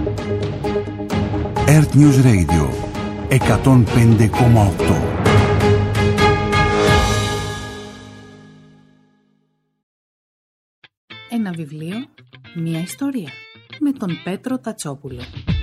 Earth News Radio 105,8. Ένα βιβλίο, μία ιστορία, με τον Πέτρο Τατσόπουλο.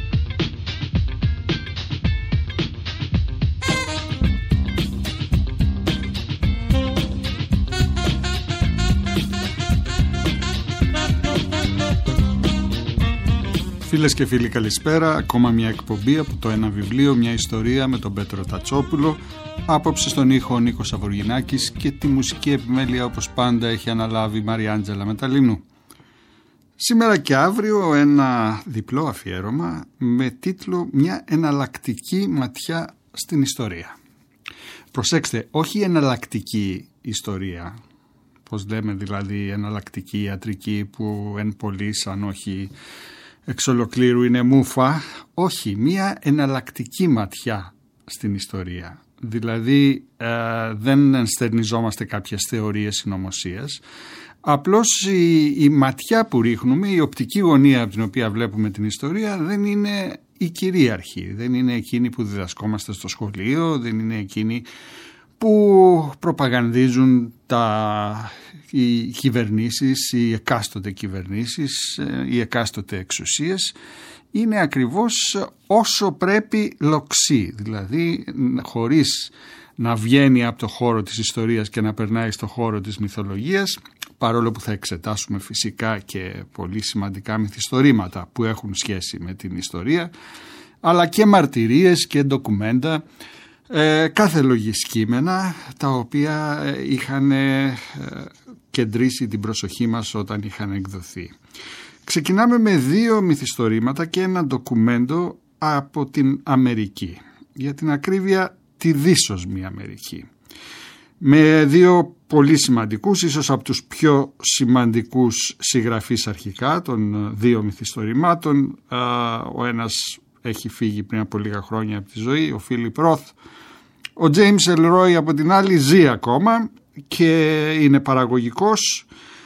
Φίλες και φίλοι, καλησπέρα. Ακόμα μια εκπομπή από το Ένα βιβλίο, μια ιστορία με τον Πέτρο Τατσόπουλο. Άποψη στον ήχο ο Νίκος Αβοργινάκης και τη μουσική επιμέλεια όπως πάντα έχει αναλάβει η Μαριάντζελα Μεταλλινού. Σήμερα και αύριο ένα διπλό αφιέρωμα με τίτλο «Μια εναλλακτική ματιά στην ιστορία». Προσέξτε, όχι εναλλακτική ιστορία, πως λέμε δηλαδή εναλλακτική ιατρική που εν πολλοίς αν όχι εξ ολοκλήρου είναι μούφα. Όχι, μια εναλλακτική ματιά στην ιστορία. Δηλαδή δεν ενστερνιζόμαστε κάποιες θεωρίες συνωμοσίας. Απλώς η ματιά που ρίχνουμε, η οπτική γωνία από την οποία βλέπουμε την ιστορία δεν είναι η κυρίαρχη. Δεν είναι εκείνη που διδασκόμαστε στο σχολείο, δεν είναι εκείνη που προπαγανδίζουν οι κυβερνήσεις, οι εκάστοτε κυβερνήσεις, οι εκάστοτε εξουσίες. Είναι ακριβώς όσο πρέπει λοξή, δηλαδή χωρίς να βγαίνει από το χώρο της ιστορίας και να περνάει στο χώρο της μυθολογίας, παρόλο που θα εξετάσουμε φυσικά και πολύ σημαντικά μυθιστορήματα που έχουν σχέση με την ιστορία, αλλά και μαρτυρίες και ντοκουμέντα, κάθε λογής κείμενα τα οποία είχαν κεντρήσει την προσοχή μας όταν είχαν εκδοθεί. Ξεκινάμε με δύο μυθιστορήματα και ένα ντοκουμέντο από την Αμερική. Για την ακρίβεια τη δύσοσμη Αμερική. Με δύο πολύ σημαντικούς, ίσως από τους πιο σημαντικούς συγγραφείς αρχικά των δύο μυθιστορημάτων. Ο ένας έχει φύγει πριν από λίγα χρόνια από τη ζωή, ο Φίλιπ Ροθ. Ο Τζέιμς Ελρόι από την άλλη ζει ακόμα και είναι παραγωγικός.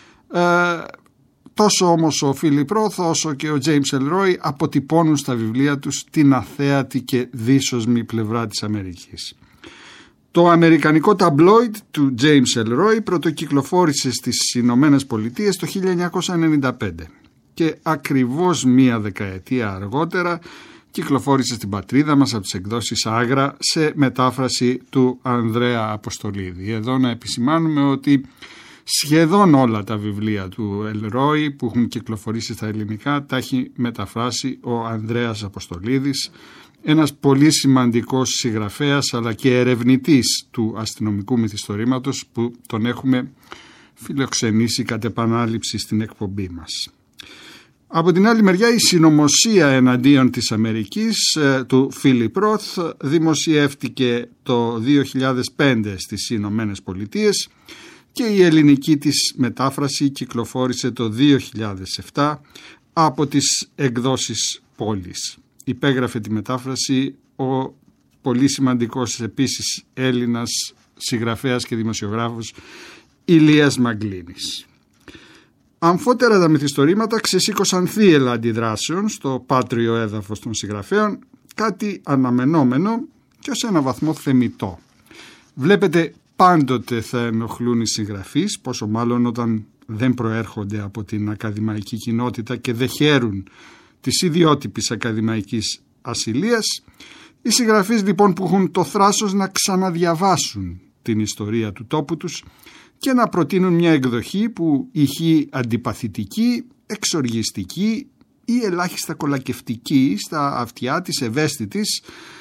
Τόσο όμως ο Φίλιπ Ροθ όσο και ο Τζέιμς Ελρόι αποτυπώνουν στα βιβλία τους την αθέατη και δύσοσμη πλευρά της Αμερικής. Το αμερικανικό ταμπλόιντ του James Elroy πρωτοκυκλοφόρησε στις Ηνωμένες Πολιτείες το 1995 και ακριβώς μία δεκαετία αργότερα κυκλοφόρησε στην πατρίδα μας από τις εκδόσεις Άγρα σε μετάφραση του Ανδρέα Αποστολίδη. Εδώ να επισημάνουμε ότι σχεδόν όλα τα βιβλία του Elroy που έχουν κυκλοφορήσει στα ελληνικά τα έχει μεταφράσει ο Ανδρέας Αποστολίδης, ένας πολύ σημαντικός συγγραφέας αλλά και ερευνητής του αστυνομικού μυθιστορήματος που τον έχουμε φιλοξενήσει κατ' επανάληψη στην εκπομπή μας. Από την άλλη μεριά η συνωμοσία εναντίον της Αμερικής του Φίλιπ Ροθ δημοσιεύτηκε το 2005 στις Ηνωμένες Πολιτείες και η ελληνική της μετάφραση κυκλοφόρησε το 2007 από τις εκδόσεις Πόλης. Υπέγραφε τη μετάφραση ο πολύ σημαντικός επίσης Έλληνας συγγραφέας και δημοσιογράφος Ηλίας Μαγκλίνης. Αμφότερα τα μυθιστορήματα ξεσήκωσαν θύελλα αντιδράσεων στο πάτριο έδαφος των συγγραφέων, κάτι αναμενόμενο και ως ένα βαθμό θεμιτό. Βλέπετε, πάντοτε θα ενοχλούν οι συγγραφείς, πόσο μάλλον όταν δεν προέρχονται από την ακαδημαϊκή κοινότητα και δεν χαίρουν της ιδιότυπης ακαδημαϊκής ασυλίας. Οι συγγραφείς λοιπόν που έχουν το θράσος να ξαναδιαβάσουν την ιστορία του τόπου τους και να προτείνουν μια εκδοχή που ηχεί αντιπαθητική, εξοργιστική ή ελάχιστα κολακευτική στα αυτιά της ευαίσθητης,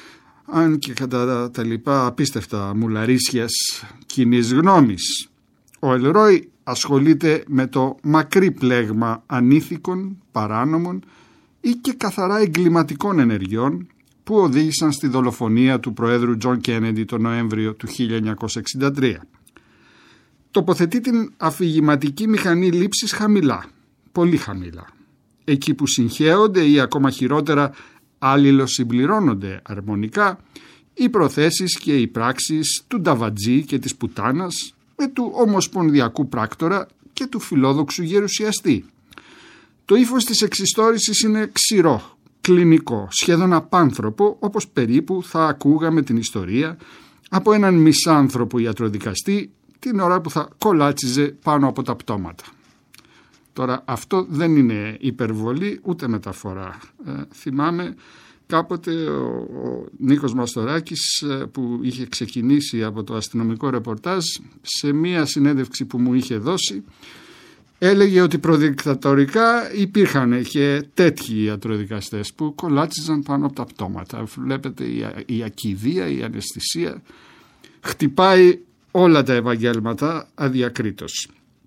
αν και κατά τα λοιπά απίστευτα μουλαρίσιας κοινής γνώμης. Ο Ελρόι ασχολείται με το μακρύ πλέγμα ανήθικων, παράνομων ή και καθαρά εγκληματικών ενεργειών που οδήγησαν στη δολοφονία του Προέδρου Τζον Κέννεντι τον Νοέμβριο του 1963. Τοποθετεί την αφηγηματική μηχανή λήψης χαμηλά, πολύ χαμηλά. Εκεί που συγχέονται ή ακόμα χειρότερα αλληλοσυμπληρώνονται αρμονικά οι προθέσεις και οι πράξεις του Νταβατζή και της Πουτάνας με του ομοσπονδιακού πράκτορα και του φιλόδοξου γερουσιαστή. Το ύφος της εξιστόρησης είναι ξηρό, κλινικό, σχεδόν απάνθρωπο, όπως περίπου θα ακούγαμε την ιστορία από έναν μισάνθρωπο ιατροδικαστή την ώρα που θα κολάτσιζε πάνω από τα πτώματα. Τώρα αυτό δεν είναι υπερβολή ούτε μεταφορά. Θυμάμαι κάποτε ο Νίκος Μαστοράκης, που είχε ξεκινήσει από το αστυνομικό ρεπορτάζ, σε μία συνέντευξη που μου είχε δώσει, έλεγε ότι προδικτατορικά υπήρχαν και τέτοιοι ιατροδικαστές που κολάτσιζαν πάνω από τα πτώματα. Βλέπετε, η ακηδεία, η αναισθησία χτυπάει όλα τα ευαγγέλματα αδιακρίτως.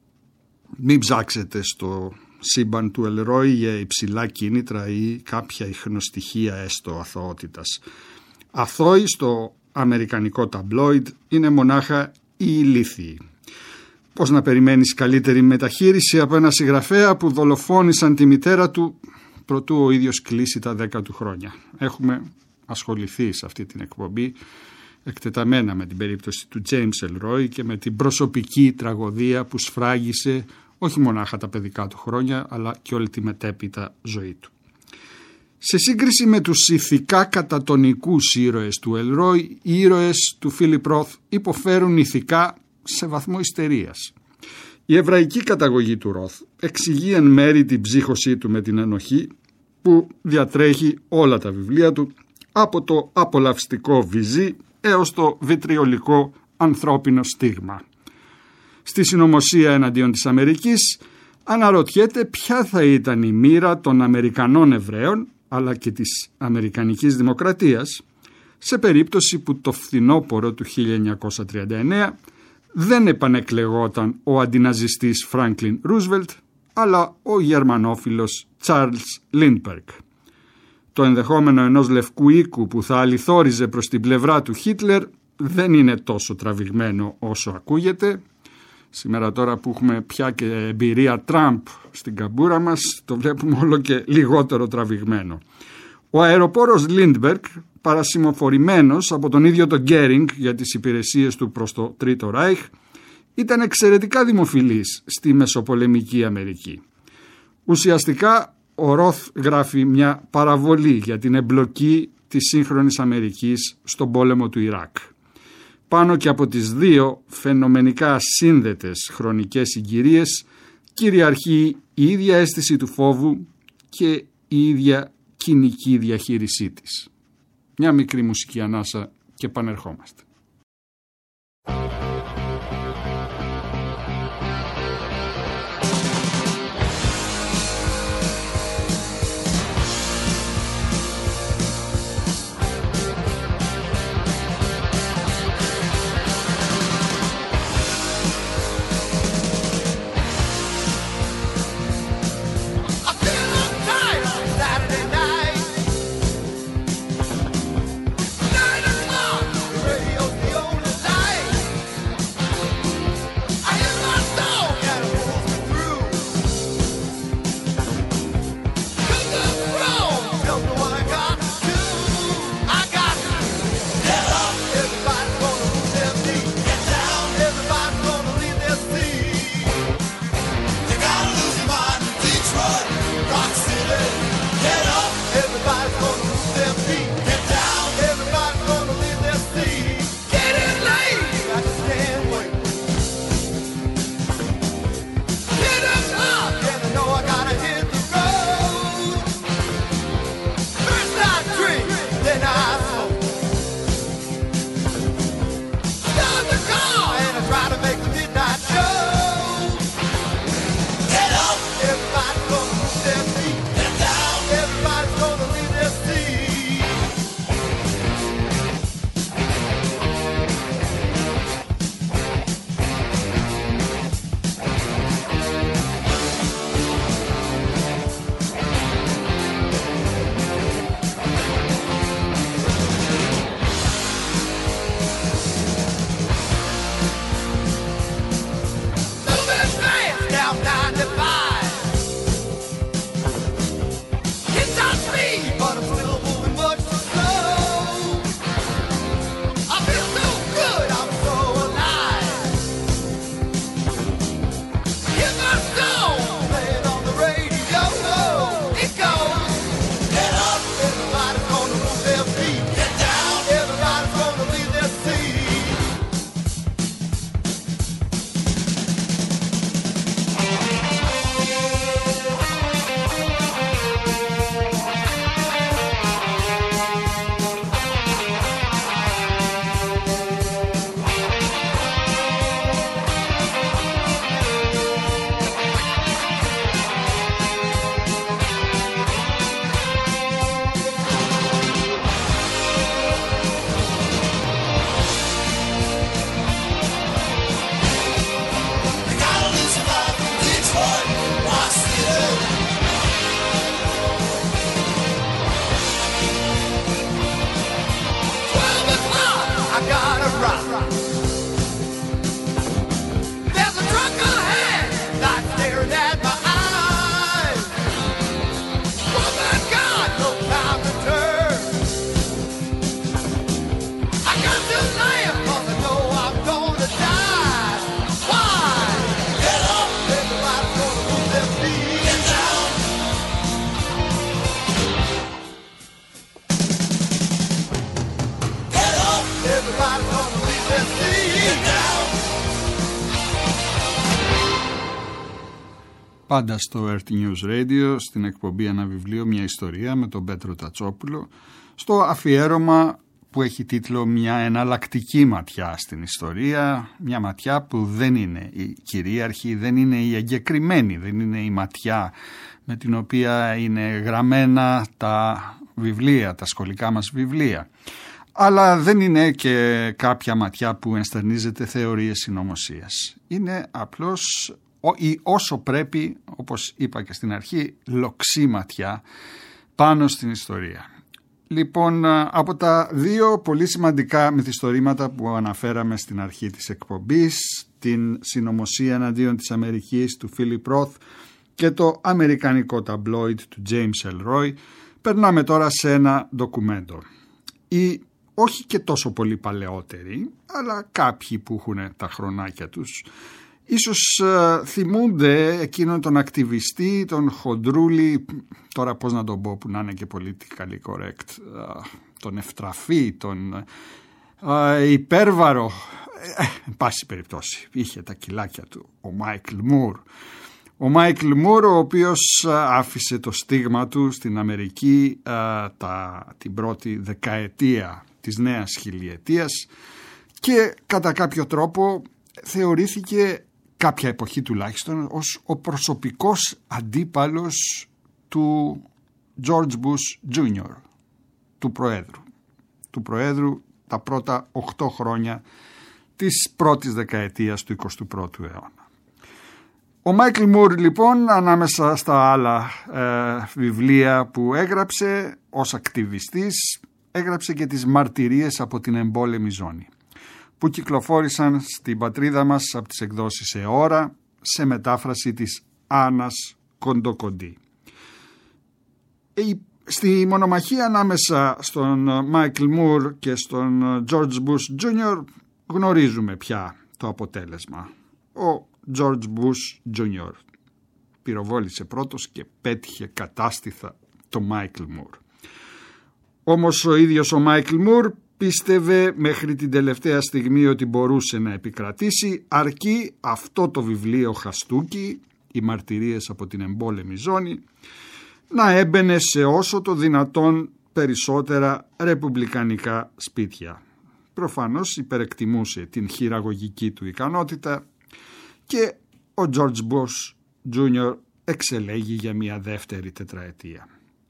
Μην ψάξετε στο σύμπαν του Ελρόι για υψηλά κίνητρα ή κάποια ιχνοστοιχεία έστω αθωότητας. Αθώοι στο αμερικανικό ταμπλόιντ είναι μονάχα οι ηλίθιοι. Πώς να περιμένεις καλύτερη μεταχείριση από ένα συγγραφέα που δολοφόνησαν τη μητέρα του προτού ο ίδιος κλείσει τα 10 του χρόνια. Έχουμε ασχοληθεί σε αυτή την εκπομπή εκτεταμένα με την περίπτωση του James Ellroy και με την προσωπική τραγωδία που σφράγισε όχι μονάχα τα παιδικά του χρόνια, αλλά και όλη τη μετέπειτα ζωή του. Σε σύγκριση με τους ηθικά κατατονικούς ήρωες του Ellroy, οι ήρωες του Philip Roth υποφέρουν ηθικά σε βαθμό ιστερίας. Η εβραϊκή καταγωγή του Roth εξηγεί εν μέρη την ψύχωσή του με την ενοχή που διατρέχει όλα τα βιβλία του, από το απολαυστικό βυζί έως το βιτριολικό ανθρώπινο στίγμα. Στη συνωμοσία εναντίον της Αμερικής αναρωτιέται ποια θα ήταν η μοίρα των Αμερικανών Εβραίων αλλά και της Αμερικανικής Δημοκρατίας σε περίπτωση που το φθινόπωρο του 1939 δεν επανεκλεγόταν ο αντιναζιστής Φράνκλιν Ρούσβελτ αλλά ο γερμανόφιλος Τσάρλς Λίντμπεργκ. Το ενδεχόμενο ενός λευκού οίκου που θα αληθόριζε προς την πλευρά του Χίτλερ δεν είναι τόσο τραβηγμένο όσο ακούγεται. Σήμερα τώρα που έχουμε πια και εμπειρία Τραμπ στην καμπούρα μας, το βλέπουμε όλο και λιγότερο τραβηγμένο. Ο αεροπόρος Λίντμπεργκ, παρασημοφορημένος από τον ίδιο τον Γκέρινγκ για τις υπηρεσίες του προς το Τρίτο Ράιχ, ήταν εξαιρετικά δημοφιλής στη μεσοπολεμική Αμερική. Ουσιαστικά ο Ροθ γράφει μια παραβολή για την εμπλοκή της σύγχρονης Αμερικής στον πόλεμο του Ιράκ. Πάνω και από τις δύο φαινομενικά ασύνδετες χρονικές συγκυρίες κυριαρχεί η ίδια αίσθηση του φόβου και η ίδια κοινική διαχείρισή της. Μια μικρή μουσική ανάσα και επανερχόμαστε. Πάντα στο Earth News Radio, στην εκπομπή «Ένα βιβλίο, μια ιστορία» με τον Πέτρο Τατσόπουλο, στο αφιέρωμα που έχει τίτλο «Μια εναλλακτική ματιά στην ιστορία», μια ματιά που δεν είναι η κυρίαρχη, δεν είναι η εγκεκριμένη, δεν είναι η ματιά με την οποία είναι γραμμένα τα βιβλία, τα σχολικά μας βιβλία. Αλλά δεν είναι και κάποια ματιά που ενστερνίζεται θεωρίες συνωμοσίας. Είναι απλώς ή όσο πρέπει, όπως είπα και στην αρχή, λοξή ματιά πάνω στην ιστορία. Λοιπόν, από τα δύο πολύ σημαντικά μυθιστορήματα που αναφέραμε στην αρχή της εκπομπής, την συνωμοσία εναντίον της Αμερικής του Φίλιπ Ροθ και το αμερικανικό ταμπλόιντ του James Ellroy, περνάμε τώρα σε ένα ντοκουμέντο. Όχι και τόσο πολύ παλαιότεροι, αλλά κάποιοι που έχουν τα χρονάκια τους, ίσως θυμούνται εκείνον τον ακτιβιστή, τον χοντρούλη, τώρα πώς να τον πω που να είναι και politically correct, τον ευτραφή, τον υπέρβαρο, εν πάση περιπτώσει, είχε τα κιλάκια του, ο Μάικλ Μουρ. Ο Μάικλ Μουρ, ο οποίος άφησε το στίγμα του στην Αμερική την πρώτη δεκαετία της νέας χιλιετίας και κατά κάποιο τρόπο θεωρήθηκε κάποια εποχή τουλάχιστον ως ο προσωπικός αντίπαλος του George Bush Jr., του Προέδρου τα πρώτα 8 χρόνια της πρώτης δεκαετίας του 21ου αιώνα. Ο Μάικλ Μουρ λοιπόν, ανάμεσα στα άλλα βιβλία που έγραψε ως ακτιβιστής, έγραψε και τις μαρτυρίες από την εμπόλεμη ζώνη, που κυκλοφόρησαν στην πατρίδα μας από τις εκδόσεις ΕΟΡΑ σε μετάφραση της Άννας Κοντοκοντή. Στη μονομαχία ανάμεσα στον Μάικλ Μουρ και στον George Bush Jr. γνωρίζουμε πια το αποτέλεσμα. Ο George Bush Jr. πυροβόλησε πρώτος και πέτυχε κατάστιθα το Μάικλ Μουρ. Όμως ο ίδιος ο Μάικλ Μουρ πίστευε μέχρι την τελευταία στιγμή ότι μπορούσε να επικρατήσει, αρκεί αυτό το βιβλίο χαστούκι, οι μαρτυρίες από την εμπόλεμη ζώνη, να έμπαινε σε όσο το δυνατόν περισσότερα ρεπουμπλικανικά σπίτια. Προφανώς υπερεκτιμούσε την χειραγωγική του ικανότητα και ο George Bush Jr. εξελέγει για μια δεύτερη τετραετία.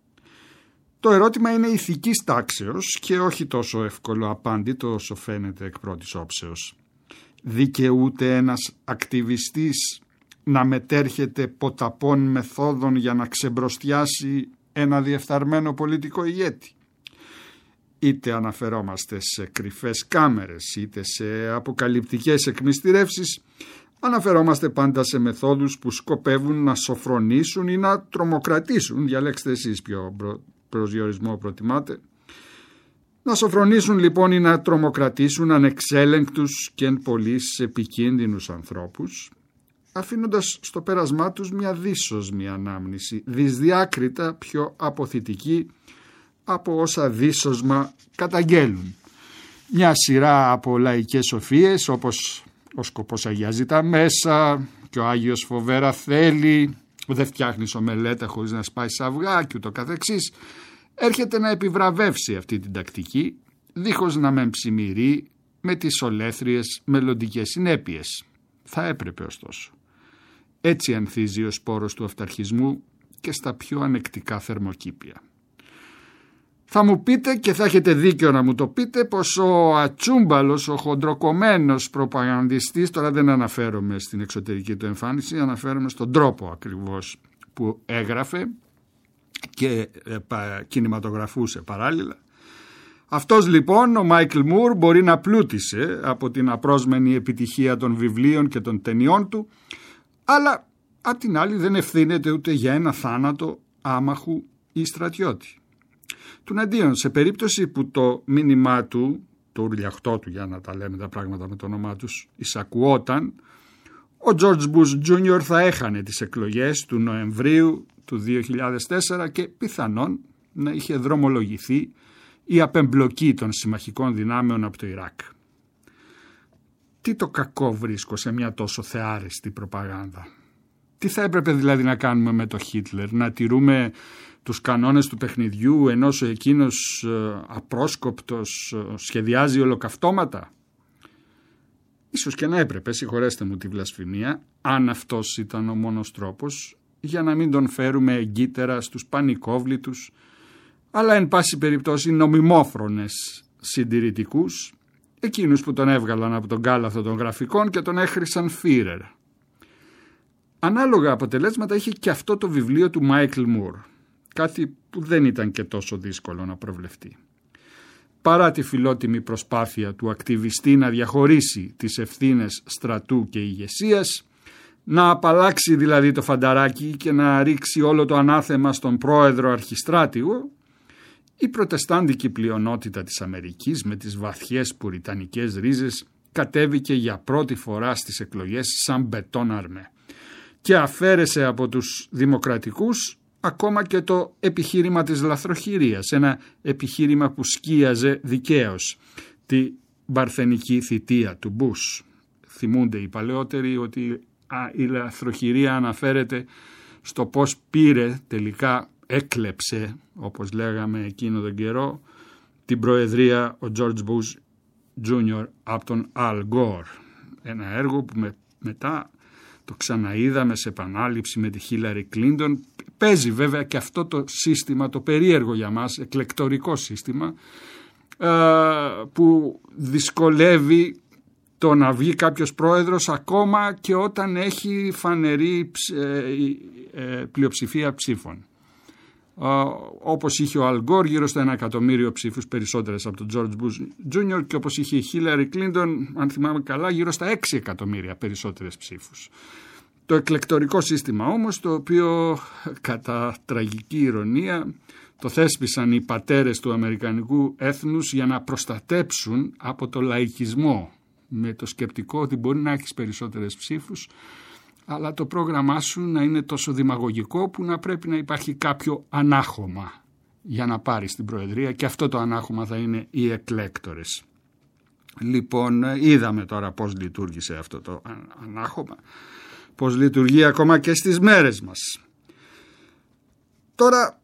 Το ερώτημα είναι ηθικής τάξεως και όχι τόσο εύκολο απάντητο όσο φαίνεται εκ πρώτης όψεως. Δικαιούται ένας ακτιβιστής να μετέρχεται ποταπών μεθόδων για να ξεμπροστιάσει ένα διεφθαρμένο πολιτικό ηγέτη? Είτε αναφερόμαστε σε κρυφές κάμερες, είτε σε αποκαλυπτικές εκμυστηρεύσεις, αναφερόμαστε πάντα σε μεθόδους που σκοπεύουν να σοφρονήσουν ή να τρομοκρατήσουν, διαλέξτε εσείς ποιο προσδιορισμό προτιμάτε, να σοφρονήσουν λοιπόν ή να τρομοκρατήσουν ανεξέλεγκτους και εν πολλοίς επικίνδυνους ανθρώπους, αφήνοντας στο πέρασμά τους μια δύσοσμη ανάμνηση, δυσδιάκριτα πιο αποθητική από όσα δύσοσμα καταγγέλουν. Μια σειρά από λαϊκές σοφίες, όπως ο σκοπός αγιάζει τα μέσα και ο Άγιος φοβέρα θέλει, δεν φτιάχνεις ομελέτα χωρίς να σπάει αυγά και ούτω καθεξής, έρχεται να επιβραβεύσει αυτή την τακτική, δίχως να με ψημυρεί με τις ολέθριες μελλοντικές συνέπειες. Θα έπρεπε ωστόσο. Έτσι ανθίζει ο σπόρος του αυταρχισμού και στα πιο ανεκτικά θερμοκήπια. Θα μου πείτε, και θα έχετε δίκιο να μου το πείτε, πως ο ατσούμπαλος, ο χοντροκομμένος προπαγανδιστής, τώρα δεν αναφέρομαι στην εξωτερική του εμφάνιση, αναφέρομαι στον τρόπο ακριβώς που έγραφε και κινηματογραφούσε παράλληλα. Αυτός λοιπόν, ο Μάικλ Μουρ, μπορεί να πλούτησε από την απρόσμενη επιτυχία των βιβλίων και των ταινιών του, αλλά απ' την άλλη δεν ευθύνεται ούτε για ένα θάνατο άμαχου ή στρατιώτη. Τουναντίον, σε περίπτωση που το μήνυμά του, το ουρλιαχτό του, για να τα λέμε τα πράγματα με το όνομά τους, εισακουόταν, ο George Bush Jr. θα έχανε τις εκλογές του Νοεμβρίου του 2004 και πιθανόν να είχε δρομολογηθεί η απεμπλοκή των συμμαχικών δυνάμεων από το Ιράκ. Τι το κακό βρίσκω σε μια τόσο θεάριστη προπαγάνδα? Τι θα έπρεπε δηλαδή να κάνουμε με το Χίτλερ? Να τηρούμε τους κανόνες του παιχνιδιού ενώ εκείνος απρόσκοπτος σχεδιάζει ολοκαυτώματα? Ίσως και να έπρεπε, συγχωρέστε μου τη βλασφημία, αν αυτός ήταν ο μόνος τρόπος, για να μην τον φέρουμε εγκύτερα στους πανικόβλητους, αλλά εν πάση περιπτώσει νομιμόφρονες συντηρητικούς, εκείνους που τον έβγαλαν από τον κάλαθο των γραφικών και τον έχρισαν Φίρερ. Ανάλογα αποτελέσματα είχε και αυτό το βιβλίο του Μάικλ Μουρ, κάτι που δεν ήταν και τόσο δύσκολο να προβλεφτεί. Παρά τη φιλότιμη προσπάθεια του ακτιβιστή να διαχωρίσει τις ευθύνες στρατού και ηγεσίας, να απαλλάξει δηλαδή το φανταράκι και να ρίξει όλο το ανάθεμα στον πρόεδρο Αρχιστράτηγο, η προτεστάντικη πλειονότητα της Αμερικής με τις βαθιές πουριτανικές ρίζες κατέβηκε για πρώτη φορά στις εκλογές σαν μπετόν αρμέ και αφαίρεσε από τους δημοκρατικούς ακόμα και το επιχείρημα της λαθροχειρίας, ένα επιχείρημα που σκίαζε δικαίως τη παρθενική θητεία του Μπούς. Θυμούνται οι παλαιότεροι ότι η λαθροχειρία αναφέρεται στο πώς πήρε, τελικά έκλεψε, όπως λέγαμε εκείνο τον καιρό, την προεδρία ο George Bush Jr. από τον Al Gore. Ένα έργο που μετά το ξαναείδαμε σε επανάληψη με τη Hillary Clinton. Παίζει βέβαια και αυτό το σύστημα, το περίεργο για μας, εκλεκτορικό σύστημα, που δυσκολεύει το να βγει κάποιος πρόεδρος ακόμα και όταν έχει φανερή πλειοψηφία ψήφων. Όπως είχε ο Al Gore γύρω στα 1 εκατομμύριο ψήφους περισσότερες από τον George Bush Jr. και όπως είχε η Hillary Clinton, αν θυμάμαι καλά, γύρω στα 6 εκατομμύρια περισσότερες ψήφους. Το εκλεκτορικό σύστημα όμως, το οποίο κατά τραγική ηρωνία το θέσπισαν οι πατέρες του αμερικανικού έθνους για να προστατέψουν από το λαϊκισμό, με το σκεπτικό ότι μπορεί να έχεις περισσότερες ψήφους, αλλά το πρόγραμμά σου να είναι τόσο δημαγωγικό που να πρέπει να υπάρχει κάποιο ανάχωμα για να πάρεις την προεδρία, και αυτό το ανάχωμα θα είναι οι εκλέκτορες. Λοιπόν, είδαμε τώρα πώς λειτουργήσε αυτό το ανάχωμα, πώς λειτουργεί ακόμα και στις μέρες μας. Τώρα,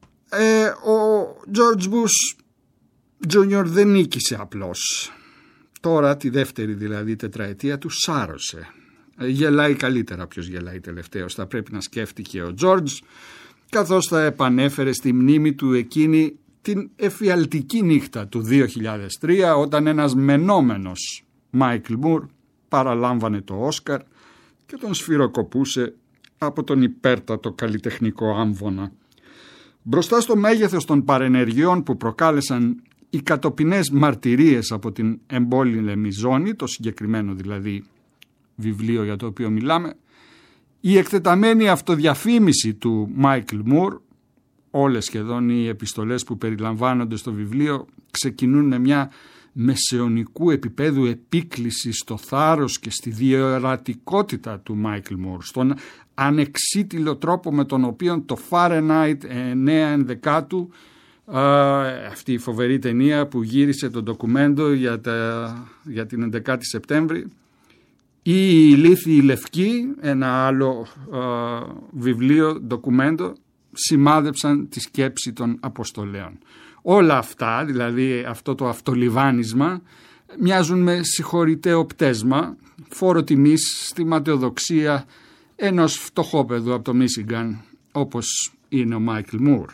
ο George Bush Jr. δεν νίκησε απλώς. Τώρα, τη δεύτερη δηλαδή τετραετία του, σάρωσε. Γελάει καλύτερα ποιος γελάει τελευταίος, θα πρέπει να σκέφτηκε ο George, καθώς θα επανέφερε στη μνήμη του εκείνη την εφιαλτική νύχτα του 2003, όταν ένας μενόμενος Μάικλ Μουρ παραλάμβανε το Όσκαρ και τον σφυροκοπούσε από τον υπέρτατο καλλιτεχνικό άμβονα. Μπροστά στο μέγεθος των παρενεργειών που προκάλεσαν οι κατοπινές μαρτυρίες από την εμπόλεμη ζώνη, το συγκεκριμένο δηλαδή βιβλίο για το οποίο μιλάμε, η εκτεταμένη αυτοδιαφήμιση του Μάικλ Μουρ, όλες σχεδόν οι επιστολές που περιλαμβάνονται στο βιβλίο ξεκινούν με μια μεσαιωνικού επίπεδου επίκληση στο θάρρος και στη διορατικότητα του Μάικλ Μουρ, στον ανεξίτηλο τρόπο με τον οποίο το Fahrenheit 9/11, αυτή η φοβερή ταινία που γύρισε το ντοκουμέντο για την 11η Σεπτέμβρη, ή η Ηλίθιη Λευκή, ένα άλλο βιβλίο, ντοκουμέντο, σημάδεψαν τη σκέψη των Αποστολέων. Όλα αυτά, δηλαδή αυτό το αυτολιβάνισμα, μοιάζουν με συγχωρηταίο πτέσμα, φόρο τιμής στη ματαιοδοξία ενός φτωχόπεδου από το Μίσιγκαν, όπως είναι ο Μάικλ Μουρ.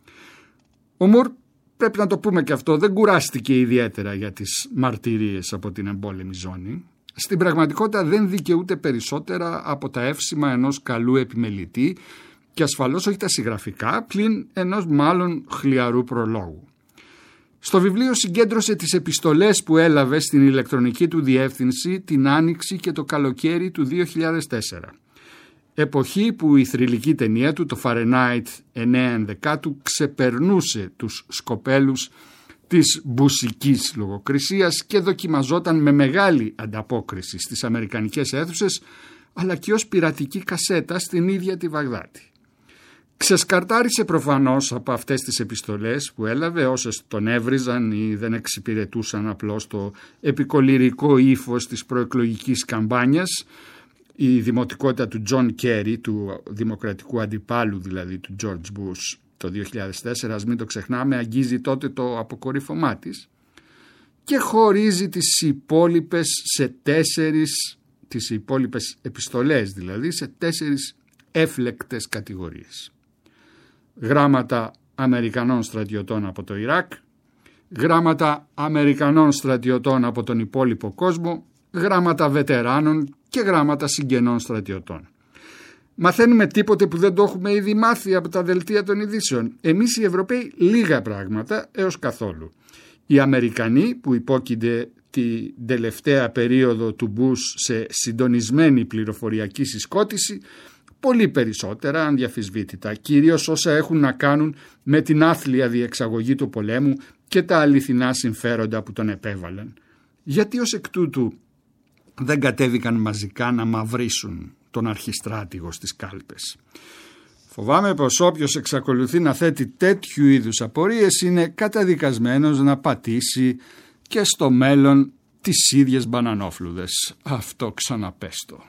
Ο Μουρ, πρέπει να το πούμε και αυτό, δεν κουράστηκε ιδιαίτερα για τις μαρτυρίες από την εμπόλεμη ζώνη. Στην πραγματικότητα δεν δικαιούται περισσότερα από τα εύσημα ενός καλού επιμελητή και ασφαλώς όχι τα συγγραφικά, πλην ενός μάλλον χλιαρού προλόγου. Στο βιβλίο συγκέντρωσε τις επιστολές που έλαβε στην ηλεκτρονική του διεύθυνση την Άνοιξη και το καλοκαίρι του 2004. Εποχή που η θρυλική ταινία του, το Fahrenheit 9/11, ξεπερνούσε τους σκοπέλους της μπουσικής λογοκρισίας και δοκιμαζόταν με μεγάλη ανταπόκριση στις αμερικανικές αίθουσες, αλλά και ως πειρατική κασέτα στην ίδια τη Βαγδάτη. Ξεσκαρτάρισε προφανώς από αυτές τις επιστολές που έλαβε, όσες τον έβριζαν ή δεν εξυπηρετούσαν απλώς το επικολυρικό ύφος της προεκλογικής καμπάνιας, η δημοτικότητα του Τζον Κέρι, του δημοκρατικού αντιπάλου δηλαδή του George Bush το 2004, ας μην το ξεχνάμε, αγγίζει τότε το αποκορύφωμά της και χωρίζει τις υπόλοιπες επιστολές δηλαδή σε 4 έφλεκτες κατηγορίες. Γράμματα Αμερικανών στρατιωτών από το Ιράκ, γράμματα Αμερικανών στρατιωτών από τον υπόλοιπο κόσμο, γράμματα βετεράνων και γράμματα συγγενών στρατιωτών. Μαθαίνουμε τίποτε που δεν το έχουμε ήδη μάθει από τα δελτία των ειδήσεων. Εμείς οι Ευρωπαίοι λίγα πράγματα έως καθόλου. Οι Αμερικανοί που υπόκεινται την τελευταία περίοδο του Bush σε συντονισμένη πληροφοριακή συσκότηση, πολύ περισσότερα ανδιαφυσβήτητα, κυρίως όσα έχουν να κάνουν με την άθλια διεξαγωγή του πολέμου και τα αληθινά συμφέροντα που τον επέβαλαν. Γιατί ως εκ τούτου δεν κατέβηκαν μαζικά να μαυρίσουν τον αρχιστράτηγο στις κάλπες? Φοβάμαι πως όποιος εξακολουθεί να θέτει τέτοιου είδους απορίες είναι καταδικασμένος να πατήσει και στο μέλλον τις ίδιες μπανανόφλουδες. Αυτό ξαναπέστο.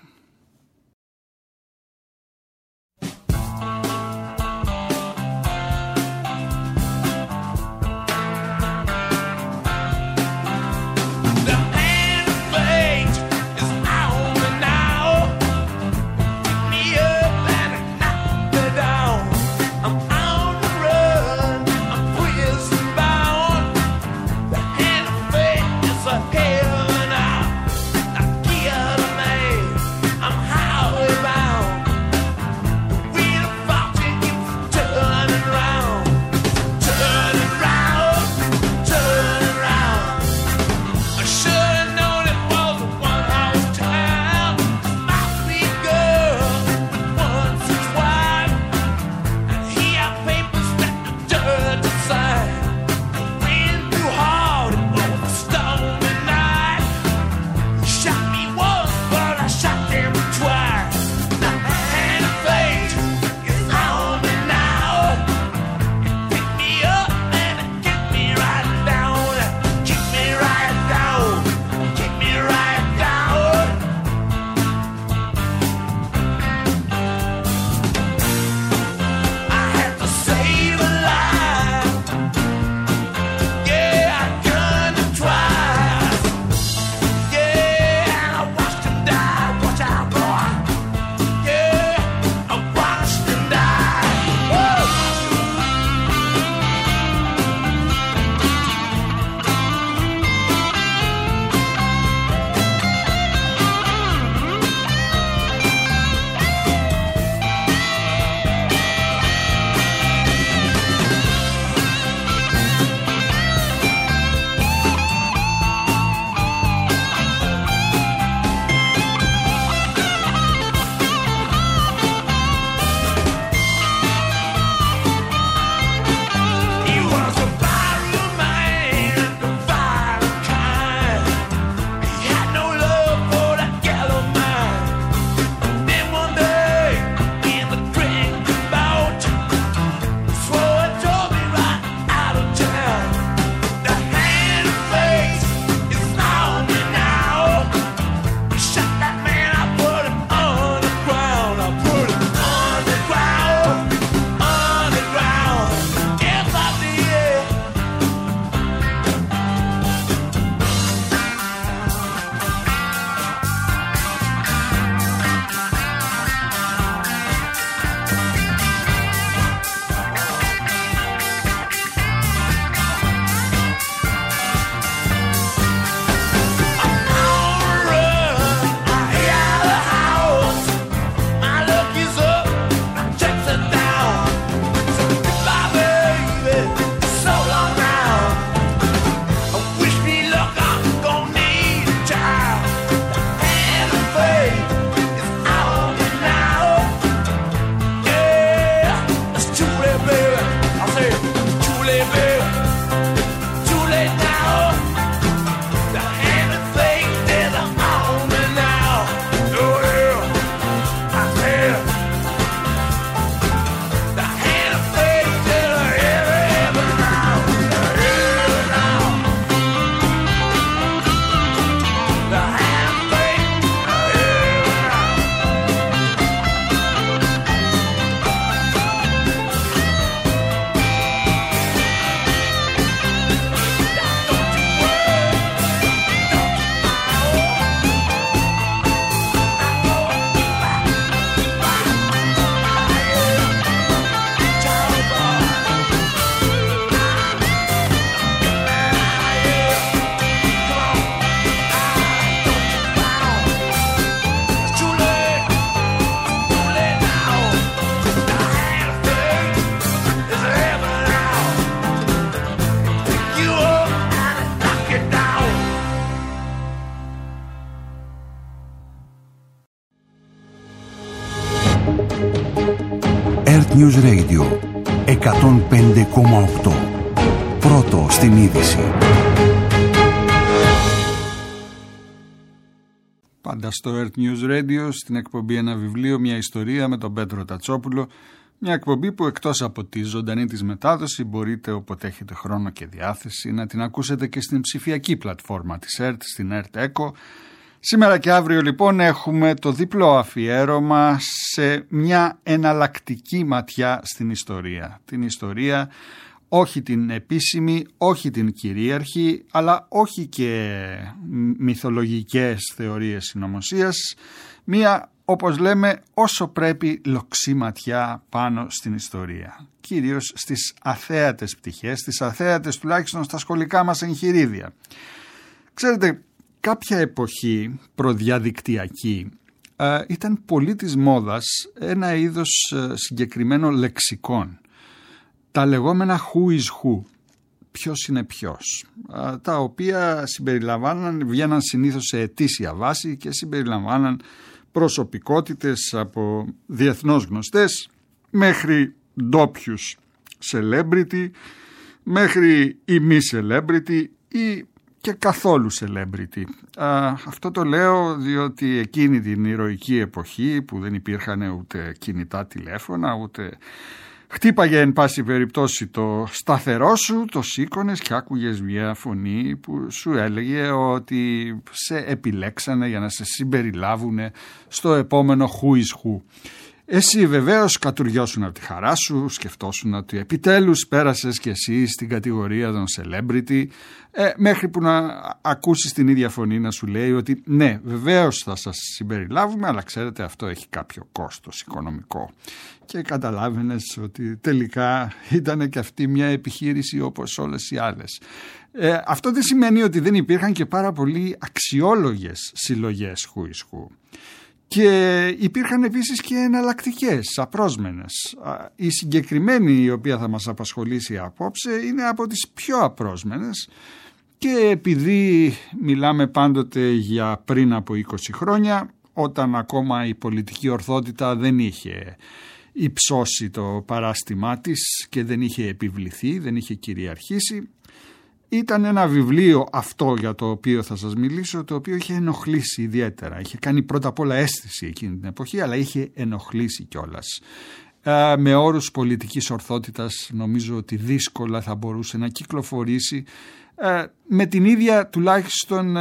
News Radio 105,8. Πρώτο στην είδηση. Πάντα στο Earth News Radio, στην εκπομπή «Ένα βιβλίο, μια ιστορία» με τον Πέτρο Τατσόπουλο. Μια εκπομπή που εκτός από τη ζωντανή της μετάδοση μπορείτε όποτε έχετε χρόνο και διάθεση να την ακούσετε και στην ψηφιακή πλατφόρμα της Earth, στην Earth Echo. Σήμερα και αύριο λοιπόν έχουμε το διπλό αφιέρωμα σε μια εναλλακτική ματιά στην ιστορία. Την ιστορία όχι την επίσημη, όχι την κυρίαρχη, αλλά όχι και μυθολογικές θεωρίες συνωμοσίας. Μια, όπως λέμε, όσο πρέπει λοξή ματιά πάνω στην ιστορία. Κυρίως στις αθέατες πτυχές, στις αθέατες τουλάχιστον στα σχολικά μας εγχειρίδια. Ξέρετε, κάποια εποχή προδιαδικτυακή ήταν πολύ της μόδας ένα είδος συγκεκριμένο λεξικών. Τα λεγόμενα who is who, ποιος είναι ποιος, τα οποία βγαίναν συνήθως σε ετήσια βάση και συμπεριλαμβάναν προσωπικότητες από διεθνώς γνωστές μέχρι ντόπιους celebrity, μέχρι ή μη celebrity ή και καθόλου celebrity. Αυτό το λέω διότι εκείνη την ηρωική εποχή που δεν υπήρχαν ούτε κινητά τηλέφωνα, ούτε χτύπαγε εν πάση περιπτώσει το σταθερό σου, το σήκωνες και άκουγες μια φωνή που σου έλεγε ότι σε επιλέξανε για να σε συμπεριλάβουν στο επόμενο who is who. Εσύ βεβαίως κατουριώσουν από τη χαρά σου, σκεφτόσουν ότι επιτέλους πέρασες και εσύ στην κατηγορία των celebrity, μέχρι που να ακούσεις την ίδια φωνή να σου λέει ότι ναι, βεβαίως θα σας συμπεριλάβουμε, αλλά ξέρετε αυτό έχει κάποιο κόστος οικονομικό. Και καταλάβαινες ότι τελικά ήταν και αυτή μια επιχείρηση όπως όλες οι άλλες. Αυτό δεν σημαίνει ότι δεν υπήρχαν και πάρα πολύ αξιόλογες συλλογές who is who. Και υπήρχαν επίσης και εναλλακτικές, απρόσμενες. Η συγκεκριμένη η οποία θα μας απασχολήσει απόψε είναι από τις πιο απρόσμενες και επειδή μιλάμε πάντοτε για πριν από 20 χρόνια, όταν ακόμα η πολιτική ορθότητα δεν είχε υψώσει το παράστημά της και δεν είχε επιβληθεί, δεν είχε κυριαρχήσει, ήταν ένα βιβλίο αυτό για το οποίο θα σας μιλήσω, το οποίο είχε ενοχλήσει ιδιαίτερα. Είχε κάνει πρώτα απ' όλα αίσθηση εκείνη την εποχή, αλλά είχε ενοχλήσει κιόλας. Με όρους πολιτικής ορθότητας νομίζω ότι δύσκολα θα μπορούσε να κυκλοφορήσει με την ίδια τουλάχιστον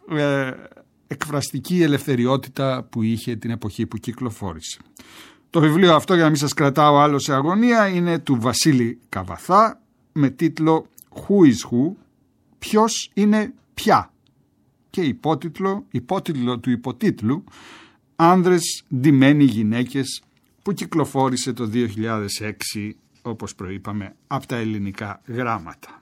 εκφραστική ελευθεριότητα που είχε την εποχή που κυκλοφόρησε. Το βιβλίο αυτό, για να μην σας κρατάω άλλο σε αγωνία, είναι του Βασίλη Καβαθά με τίτλο Who is who, ποιος είναι ποια, και υπότιτλο του υποτίτλου Άνδρες ντυμένοι γυναίκες, που κυκλοφόρησε το 2006 όπως προείπαμε από τα ελληνικά γράμματα.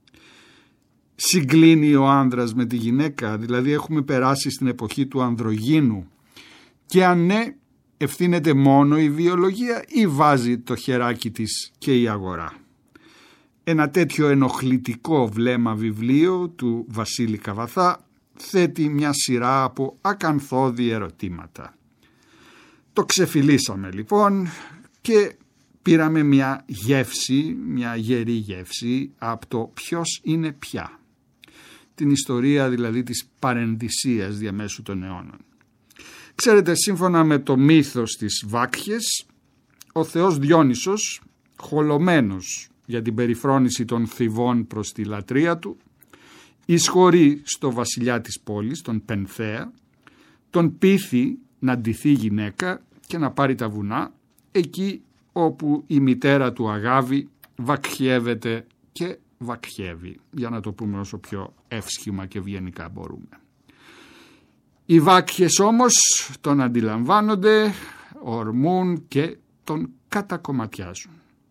Συγκλίνει ο άνδρας με τη γυναίκα, δηλαδή έχουμε περάσει στην εποχή του ανδρογίνου, και αν ναι, ευθύνεται μόνο η βιολογία ή βάζει το χεράκι της και η αγορά? Ένα τέτοιο ενοχλητικό βλέμμα βιβλίο του Βασίλη Καβαθά θέτει μια σειρά από ακανθώδη ερωτήματα. Το ξεφυλίσαμε λοιπόν και πήραμε μια γεύση, μια γερή γεύση από το ποιος είναι ποια. Την ιστορία δηλαδή της παρενδυσίας διαμέσου των αιώνων. Ξέρετε, σύμφωνα με το μύθος της Βάκχες, ο θεός Διόνυσος, χολωμένος για την περιφρόνηση των θηβών προς τη λατρεία του, εισχωρεί στο βασιλιά της πόλης, τον Πενθέα, τον πείθει να ντυθεί γυναίκα και να πάρει τα βουνά, εκεί όπου η μητέρα του Αγάβη βακχιεύεται και βακχιεύει, για να το πούμε όσο πιο εύσχυμα και ευγενικά μπορούμε. Οι Βάκχες όμως τον αντιλαμβάνονται, ορμούν και τον κατακομματιάζουν.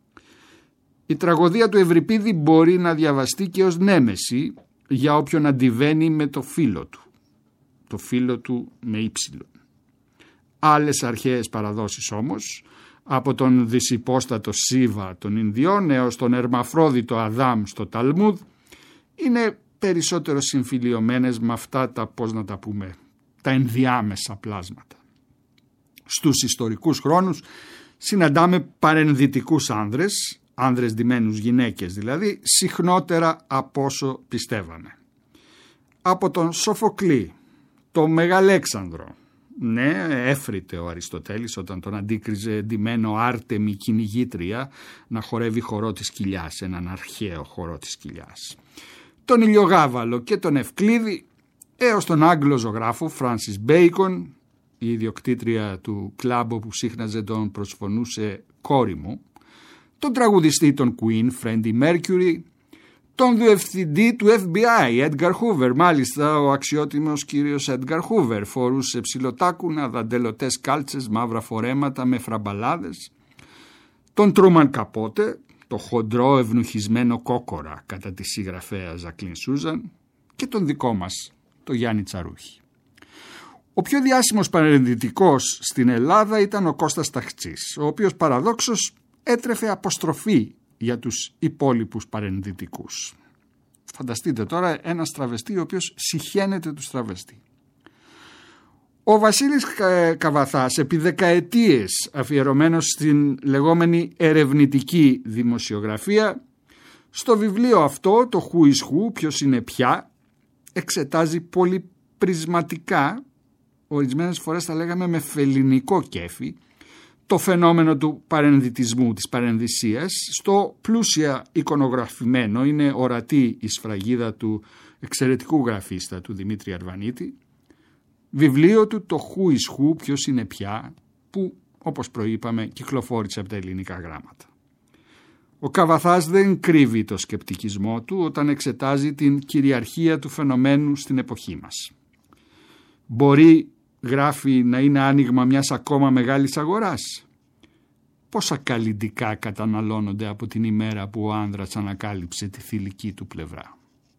Η τραγωδία του Ευρυπίδη μπορεί να διαβαστεί και ως νέμεση για όποιον αντιβαίνει με το φίλο του. Το φίλο του με ύψιλον. Άλλες αρχαίες παραδόσεις όμως, από τον δυσυπόστατο Σίβα των Ινδιών έως τον Ερμαφρόδιτο Αδάμ στο Ταλμούδ, είναι περισσότερο συμφιλιωμένες με αυτά τα, πώς να τα πούμε, τα ενδιάμεσα πλάσματα. Στους ιστορικούς χρόνους συναντάμε παρενδυτικούς άνδρες, άνδρες ντυμένους γυναίκες δηλαδή, συχνότερα από όσο πιστεύαμε. Από τον Σοφοκλή, τον Μεγαλέξανδρο, ναι, έφρυτε ο Αριστοτέλης όταν τον αντίκριζε ντυμένο Άρτεμη κυνηγήτρια να χορεύει χορό της κοιλιάς, έναν αρχαίο χορό της κοιλιάς. Τον Ηλιογάβαλο και τον Ευκλήδη, έως τον Άγγλο ζωγράφο Φράνσις Μπέικον, η ιδιοκτήτρια του κλαμπ που σύχναζε τον προσφωνούσε κόρη μου, τον τραγουδιστή των Queen, Freddie Mercury, τον διευθυντή του FBI, Edgar Hoover. Μάλιστα ο αξιότιμος κύριος Edgar Hoover φορούσε ψιλοτάκουνα, δαντελωτές κάλτσες, μαύρα φορέματα με φραμπαλάδες. Τον Τρούμαν Καπότε, το χοντρό ευνουχισμένο κόκορα κατά τη συγγραφέα Ζακλίν Σούζαν, και τον δικό μας, το Γιάννη Τσαρούχη. Ο πιο διάσημος παρενδυτικός στην Ελλάδα ήταν ο Κώστας Ταχτσής, ο οποίος παραδόξως έτρεφε αποστροφή για τους υπόλοιπους παρενδυτικούς. Φανταστείτε τώρα ένας τραβεστή ο οποίος συχαίνεται τους τραβεστή. Ο Βασίλης Καβαθάς, επί δεκαετίες αφιερωμένος στην λεγόμενη ερευνητική δημοσιογραφία, στο βιβλίο αυτό, το Who is Who, ποιος είναι πια, εξετάζει πολύ πρισματικά, ορισμένες φορές θα λέγαμε με φελληνικό κέφι, το φαινόμενο του παρενδυτισμού, της παρενδυσίας, στο πλούσια εικονογραφημένο, είναι ορατή η σφραγίδα του εξαιρετικού γραφίστα του Δημήτρη Αρβανίτη, βιβλίο του το Who is Who, ποιος είναι πια, που όπως προείπαμε κυκλοφόρησε από τα ελληνικά γράμματα. Ο Καβαθάς δεν κρύβει το σκεπτικισμό του όταν εξετάζει την κυριαρχία του φαινομένου στην εποχή μας. Μπορεί, γράφει, να είναι άνοιγμα μιας ακόμα μεγάλης αγοράς. Πόσα καλλιντικά καταναλώνονται από την ημέρα που ο άνδρας ανακάλυψε τη θηλυκή του πλευρά.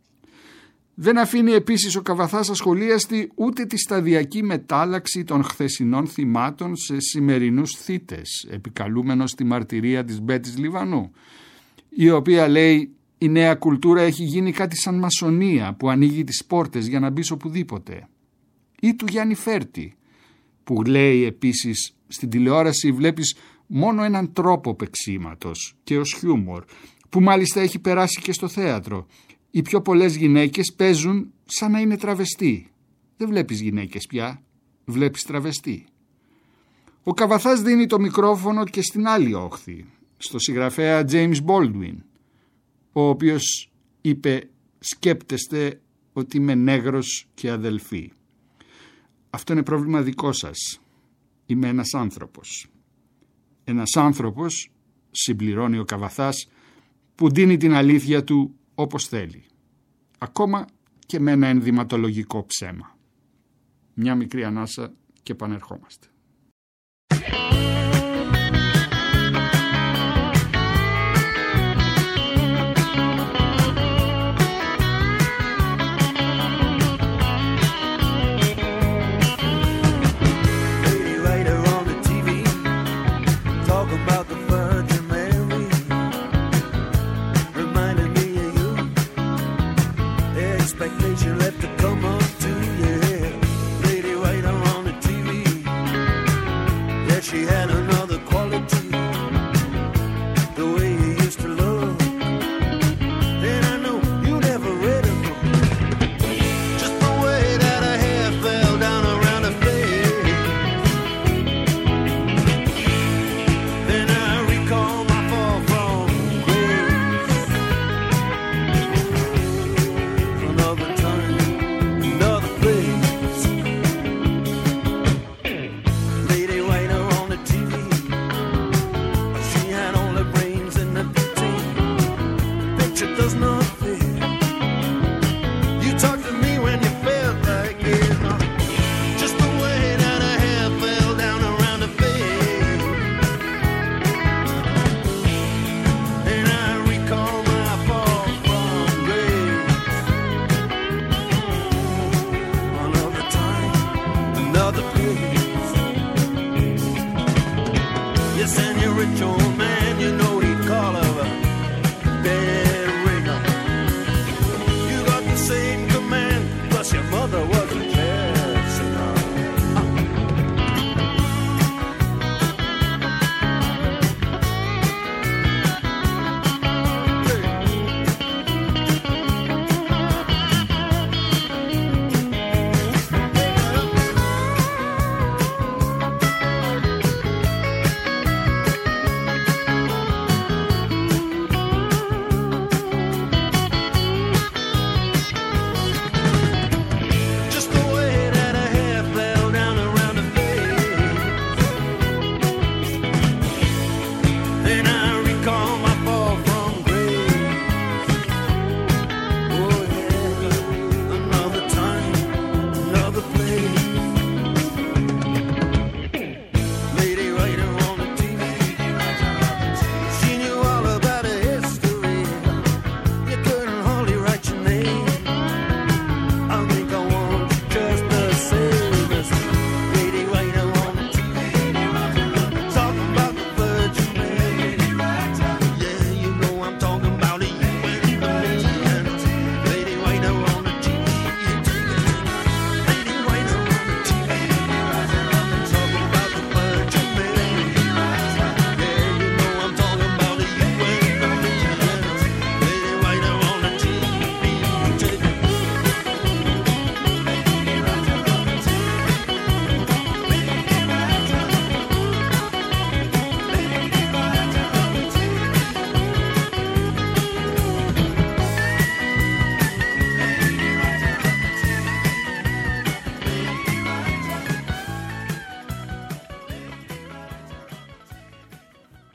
Δεν αφήνει επίσης ο Καβαθάς ασχολίαστη ούτε τη σταδιακή μετάλλαξη των χθεσινών θυμάτων σε σημερινούς θύτες, επικαλούμενος τη μαρτυρία της Μπέτης Λιβανού, η οποία λέει η νέα κουλτούρα έχει γίνει κάτι σαν μασονία που ανοίγει τις πόρτες για να μπεις οπουδήποτε. Ή του Γιάννη Φέρτη, που λέει επίσης στην τηλεόραση βλέπεις μόνο έναν τρόπο παίξήματος και ως χιούμορ, που μάλιστα έχει περάσει και στο θέατρο. Οι πιο πολλές γυναίκες παίζουν σαν να είναι τραβεστοί. Δεν βλέπεις γυναίκες πια, βλέπεις τραβεστοί. Ο Καβαθάς δίνει το μικρόφωνο και στην άλλη όχθη, στο συγγραφέα James Baldwin, ο οποίος είπε «Σκέπτεστε ότι είμαι νέγρος και αδελφή. Αυτό είναι πρόβλημα δικό σας. Είμαι ένας άνθρωπος». Ένας άνθρωπος, συμπληρώνει ο Καβαθάς, που δίνει την αλήθεια του όπως θέλει. Ακόμα και με ένα ενδυματολογικό ψέμα. Μια μικρή ανάσα και επανερχόμαστε.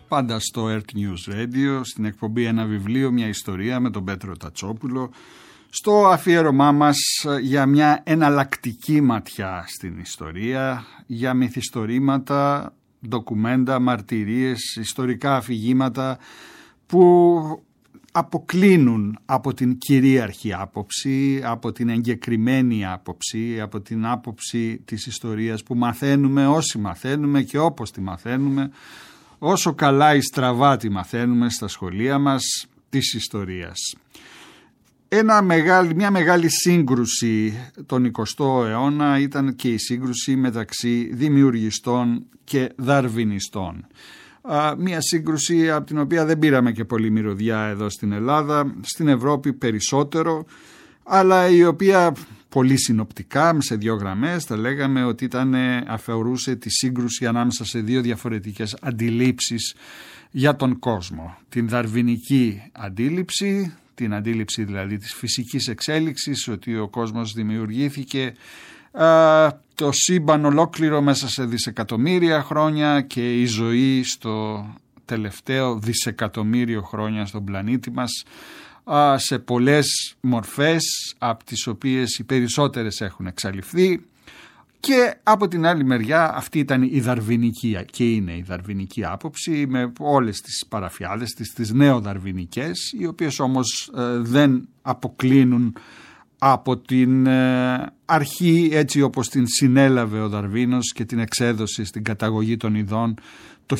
πάντα στο Earth News Radio, στην εκπομπή «Ένα βιβλίο, μια ιστορία» με τον Πέτρο Τατσόπουλο, στο αφιέρωμά μας για μια εναλλακτική ματιά στην ιστορία, για μυθιστορήματα, ντοκουμέντα, μαρτυρίες, ιστορικά αφηγήματα που αποκλίνουν από την κυρίαρχη άποψη, από την εγκεκριμένη άποψη, από την άποψη της ιστορίας που μαθαίνουμε όσοι μαθαίνουμε και όπως τη μαθαίνουμε, όσο καλά ή στραβά τη μαθαίνουμε στα σχολεία μας της ιστορίας. Μια μεγάλη σύγκρουση τον 20ο αιώνα ήταν και η σύγκρουση μεταξύ δημιουργιστών και δαρβινιστών. Μια σύγκρουση από την οποία δεν πήραμε και πολύ μυρωδιά εδώ στην Ελλάδα, στην Ευρώπη περισσότερο, αλλά η οποία πολύ συνοπτικά, σε 2 γραμμές, θα λέγαμε ότι αφορούσε τη σύγκρουση ανάμεσα σε 2 διαφορετικές αντιλήψεις για τον κόσμο. Την δαρβινική αντίληψη, την αντίληψη δηλαδή της φυσικής εξέλιξης, ότι ο κόσμος δημιουργήθηκε το σύμπαν ολόκληρο μέσα σε δισεκατομμύρια χρόνια και η ζωή στο τελευταίο δισεκατομμύριο χρόνια στον πλανήτη μας σε πολλές μορφές, από τις οποίες οι περισσότερες έχουν εξαλειφθεί, και από την άλλη μεριά αυτή ήταν η δαρβινική και είναι η δαρβινική άποψη με όλες τις παραφιάδες της, τις νεοδαρβινικές, οι οποίες όμως δεν αποκλίνουν από την αρχή έτσι όπως την συνέλαβε ο Δαρβίνος και την εξέδωσε στην καταγωγή των ειδών το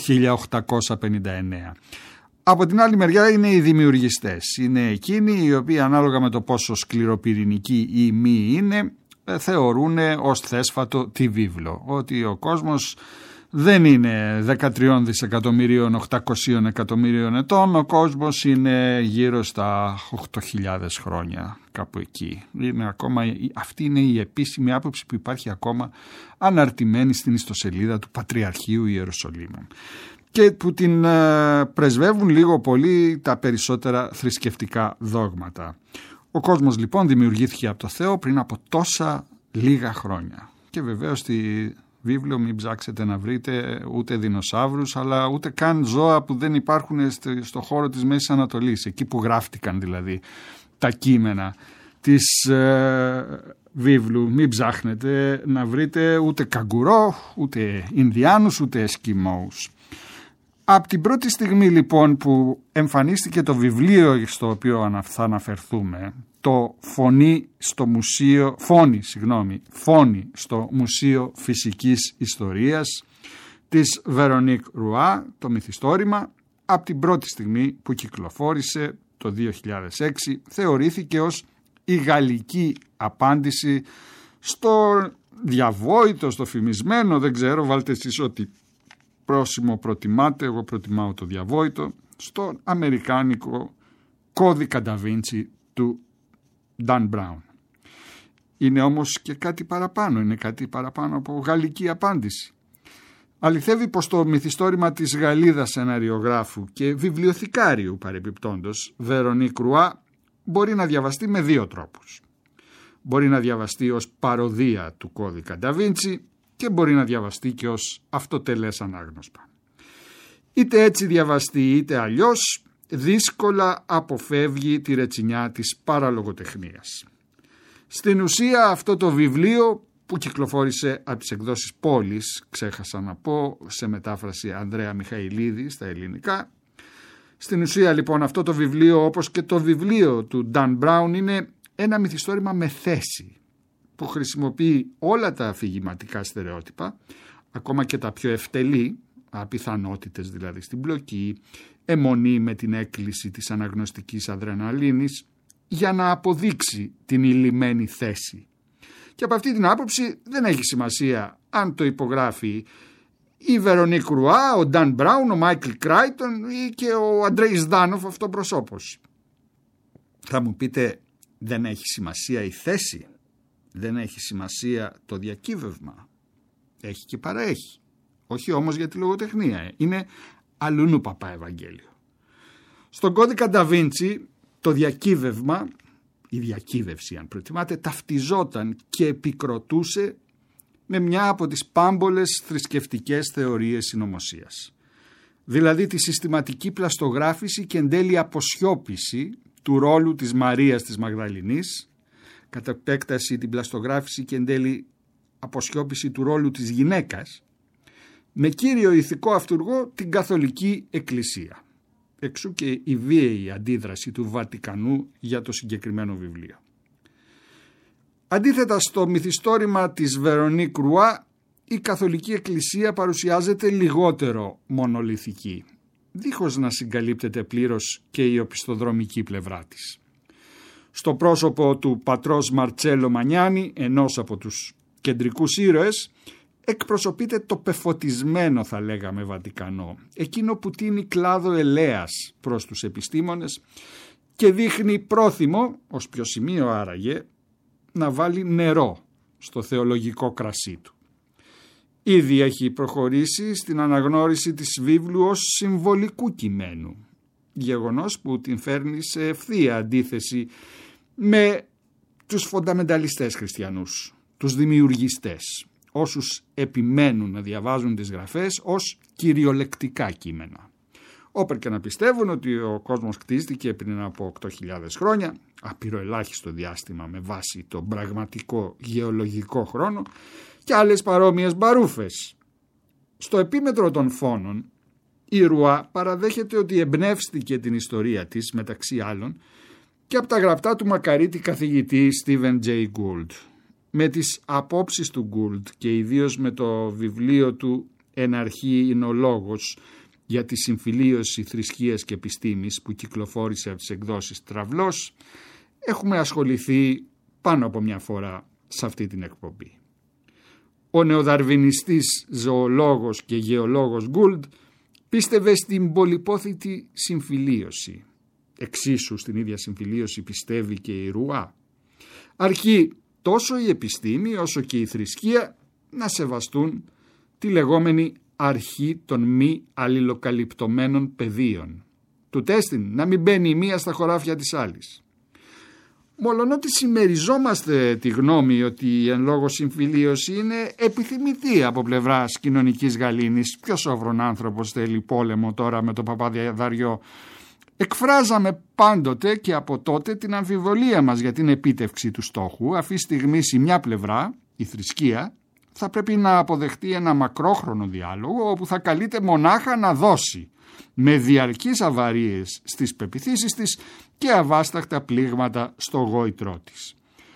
1859. Από την άλλη μεριά είναι οι δημιουργιστές, είναι εκείνοι οι οποίοι ανάλογα με το πόσο σκληροπυρηνικοί ή μη είναι θεωρούν ως θέσφατο τη βίβλο, ότι ο κόσμος δεν είναι 13 δισεκατομμυρίων 800 εκατομμύριων ετών, ο κόσμος είναι γύρω στα 8.000 χρόνια, κάπου εκεί. Αυτή είναι η επίσημη άποψη που υπάρχει ακόμα αναρτημένη στην ιστοσελίδα του Πατριαρχείου Ιερουσαλήμου και που την πρεσβεύουν λίγο πολύ τα περισσότερα θρησκευτικά δόγματα. Ο κόσμος λοιπόν δημιουργήθηκε από το Θεό πριν από τόσα λίγα χρόνια και βεβαίως στη βίβλιο μην ψάξετε να βρείτε ούτε δεινοσαύρους αλλά ούτε καν ζώα που δεν υπάρχουν στο χώρο της Μέσης Ανατολής, εκεί που γράφτηκαν δηλαδή τα κείμενα της βίβλου. Μην ψάχνετε να βρείτε ούτε καγκουρό, ούτε Ινδιάνους, ούτε Εσκιμώους. Από την πρώτη στιγμή λοιπόν που εμφανίστηκε το βιβλίο στο οποίο θα αναφερθούμε, το Φόνη στο Μουσείο Φυσικής Ιστορίας της Βερονίκ Ρουά, το μυθιστόρημα, από την πρώτη στιγμή που κυκλοφόρησε το 2006 θεωρήθηκε ως η γαλλική απάντηση στο διαβόητο, στο φημισμένο, δεν ξέρω, βάλτε εσείς ό,τι πρόσημο προτιμάτε, εγώ προτιμάω το διαβόητο, στον αμερικάνικο κώδικα Da Vinci του Dan Brown. Είναι όμως και κάτι παραπάνω, είναι κάτι παραπάνω από γαλλική απάντηση. Αληθεύει πως το μυθιστόρημα της Γαλλίδας σεναριογράφου και βιβλιοθηκάριου παρεπιπτόντος Βερονίκ Ρουά μπορεί να διαβαστεί με 2 τρόπους. Μπορεί να διαβαστεί ως παροδία του κώδικα Da Vinci και μπορεί να διαβαστεί και ως αυτοτελές ανάγνωσμα. Είτε έτσι διαβαστεί είτε αλλιώς, δύσκολα αποφεύγει τη ρετσινιά της παραλογοτεχνίας. Στην ουσία αυτό το βιβλίο που κυκλοφόρησε από τις εκδόσεις Πόλης, ξέχασα να πω, σε μετάφραση Ανδρέα Μιχαηλίδη στα ελληνικά. Στην ουσία λοιπόν αυτό το βιβλίο, όπως και το βιβλίο του Dan Brown, είναι ένα μυθιστόρημα με θέση που χρησιμοποιεί όλα τα αφηγηματικά στερεότυπα, ακόμα και τα πιο ευτελή, απιθανότητες δηλαδή στην πλοκή, αιμονή με την έκκληση της αναγνωστικής αδρεναλίνης, για να αποδείξει την ηλυμένη θέση. Και από αυτή την άποψη δεν έχει σημασία αν το υπογράφει η Βερονίκ Ρουά, ο Νταν Μπράουν, ο Μάικλ Κράιτον ή και ο Αντρέι Ζδάνοφ αυτοπροσώπος. Θα μου πείτε, δεν έχει σημασία η θέση, δεν έχει σημασία το διακύβευμα. Έχει και παραέχει. Όχι όμως για τη λογοτεχνία. Είναι αλλούνου παπά Ευαγγέλιο. Στον κώδικα Da Vinci το διακύβευμα, η διακύβευση αν προτιμάτε, ταυτιζόταν και επικροτούσε με μια από τις πάμπολες θρησκευτικές θεωρίες συνωμοσίας. δηλαδή τη συστηματική πλαστογράφηση και εν τέλει αποσιώπηση του ρόλου της Μαρίας της Μαγδαληνής, κατά επέκταση την πλαστογράφηση και εν τέλει αποσιώπηση του ρόλου της γυναίκας, με κύριο ηθικό αυτουργό την Καθολική Εκκλησία. Εξού και η βίαιη αντίδραση του Βατικανού για το συγκεκριμένο βιβλίο. Αντίθετα στο μυθιστόρημα της Βερονίκ Ρουά, η Καθολική Εκκλησία παρουσιάζεται λιγότερο μονολιθική, δίχως να συγκαλύπτεται πλήρως και η οπισθοδρομική πλευρά της. Στο πρόσωπο του πατρός Μαρτσέλο Μανιάνι, ενός από τους κεντρικούς ήρωες, εκπροσωπείται το πεφωτισμένο, θα λέγαμε, Βατικανό, εκείνο που τίνει κλάδο ελέας προς τους επιστήμονες και δείχνει πρόθυμο, ως ποιο σημείο άραγε, να βάλει νερό στο θεολογικό κρασί του. Ήδη έχει προχωρήσει στην αναγνώριση της βίβλου ως συμβολικού κειμένου, γεγονός που την φέρνει σε ευθεία αντίθεση με τους φονταμενταλιστές χριστιανούς, τους δημιουργιστές, όσους επιμένουν να διαβάζουν τις γραφές ως κυριολεκτικά κείμενα. Όπερ και να πιστεύουν ότι ο κόσμος κτίστηκε πριν από 8.000 χρόνια, απειροελάχιστο διάστημα με βάση τον πραγματικό γεωλογικό χρόνο, και άλλες παρόμοιες μπαρούφες. Στο επίμετρο των φόνων, η Ρουά παραδέχεται ότι εμπνεύστηκε την ιστορία της, μεταξύ άλλων, και από τα γραπτά του μακαρίτη καθηγητή Stephen Jay Gould. Με τις απόψεις του Gould και ιδίως με το βιβλίο του «Εν αρχή είναι ο λόγος» για τη συμφιλίωση θρησκείας και επιστήμης που κυκλοφόρησε από τις εκδόσεις Τραυλός, έχουμε ασχοληθεί πάνω από μια φορά σε αυτή την εκπομπή. Ο νεοδαρβινιστής ζωολόγος και γεωλόγος Gould πίστευε στην πολυπόθητη συμφιλίωση. Εξίσου στην ίδια συμφιλίωση πιστεύει και η Ρουά. Αρκεί τόσο η επιστήμη όσο και η θρησκεία να σεβαστούν τη λεγόμενη αρχή των μη αλληλοκαλυπτωμένων πεδίων. Του τέστην να μην μπαίνει η μία στα χωράφια της άλλης. Μολονότι συμμεριζόμαστε τη γνώμη ότι η εν λόγω συμφιλίωση είναι επιθυμητή από πλευράς κοινωνικής γαλήνης, ποιος σόβρον άνθρωπος θέλει πόλεμο τώρα με το παπαδιαδαριό, εκφράζαμε πάντοτε και από τότε την αμφιβολία μας για την επίτευξη του στόχου. Αυτή τη στιγμή η μια πλευρά, η θρησκεία, θα πρέπει να αποδεχτεί ένα μακρόχρονο διάλογο όπου θα καλείται μονάχα να δώσει, με διαρκείς αβαρίες στις πεποιθήσεις της και αβάσταχτα πλήγματα στο γόητρό της.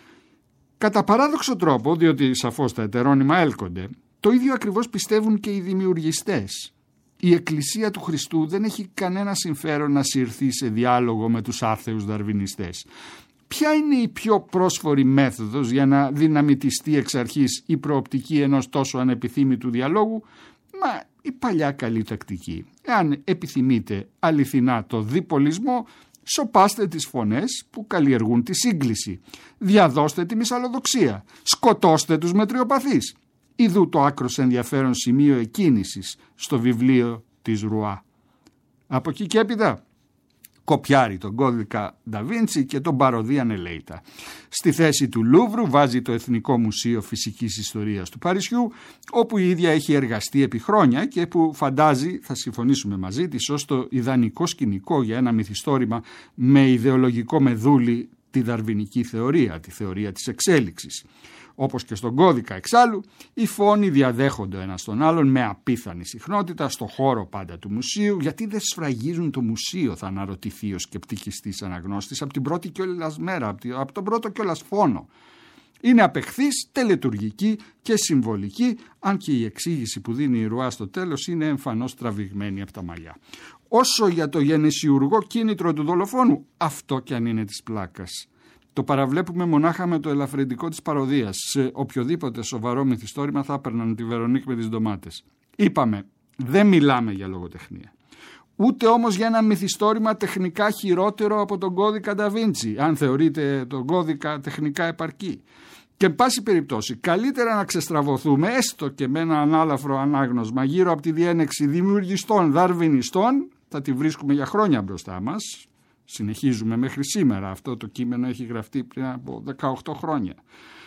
Κατά παράδοξο τρόπο, διότι σαφώς τα ετερόνυμα έλκονται, το ίδιο ακριβώς πιστεύουν και οι δημιουργιστές. Η Εκκλησία του Χριστού δεν έχει κανένα συμφέρον να συρθεί σε διάλογο με τους άρθεους δαρβινιστές. Ποια είναι η πιο πρόσφορη μέθοδος για να δυναμητιστεί εξ αρχής η προοπτική ενός τόσο ανεπιθύμητου διαλόγου? Μα η παλιά καλή τακτική. Εάν επιθυμείτε αληθινά το διπολισμό, σωπάστε τις φωνές που καλλιεργούν τη σύγκληση. Διαδώστε τη μυσαλλοδοξία. Σκοτώστε τους μετριοπαθείς. Ιδού το άκρος ενδιαφέρον σημείο εκκίνησης στο βιβλίο της Ρουά. Από εκεί και έπειτα κοπιάρει τον κώδικα Νταβίντσι και τον παροδεί ανελαίητα. Στη θέση του Λούβρου βάζει το Εθνικό Μουσείο Φυσικής Ιστορίας του Παρισιού, όπου η ίδια έχει εργαστεί επί χρόνια και που φαντάζει, θα συμφωνήσουμε μαζί της, ως το ιδανικό σκηνικό για ένα μυθιστόρημα με ιδεολογικό μεδούλι τη δαρβινική θεωρία, τη θεωρία της εξέλιξης. Όπως και στον κώδικα εξάλλου, οι φόνοι διαδέχονται ένας τον άλλον με απίθανη συχνότητα στο χώρο πάντα του μουσείου. Γιατί δεν σφραγίζουν το μουσείο, θα αναρωτηθεί ο σκεπτικιστής αναγνώστης, από την πρώτη κιόλας μέρα, από τον πρώτο κιόλας φόνο. Είναι απεχθής, τελετουργική και συμβολική, αν και η εξήγηση που δίνει η Ρουά στο τέλος είναι εμφανώς τραβηγμένη από τα μαλλιά. Όσο για το γενεσιουργό κίνητρο του δολοφόνου, αυτό κι αν είναι της πλάκας, το παραβλέπουμε μονάχα με το ελαφρυντικό της παροδίας. Σε οποιοδήποτε σοβαρό μυθιστόρημα θα έπαιρναν τη Βερονίκ με τις ντομάτες. Είπαμε, δεν μιλάμε για λογοτεχνία. Ούτε όμως για ένα μυθιστόρημα τεχνικά χειρότερο από τον κώδικα Νταβίντσι, αν θεωρείτε τον κώδικα τεχνικά επαρκή. Και εν πάση περιπτώσει, καλύτερα να ξεστραβωθούμε έστω και με ένα ανάλαφρο ανάγνωσμα γύρω από τη διένεξη δημιουργιστών δαρβινιστών, θα τη βρίσκουμε για χρόνια μπροστά μας. Συνεχίζουμε μέχρι σήμερα. Αυτό το κείμενο έχει γραφτεί πριν από 18 χρόνια.